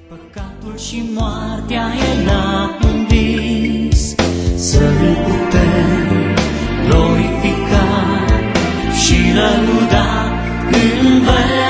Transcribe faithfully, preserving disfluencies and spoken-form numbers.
Păcatul și moartea El a învins, să-L putem glorifica și lăuda în veci.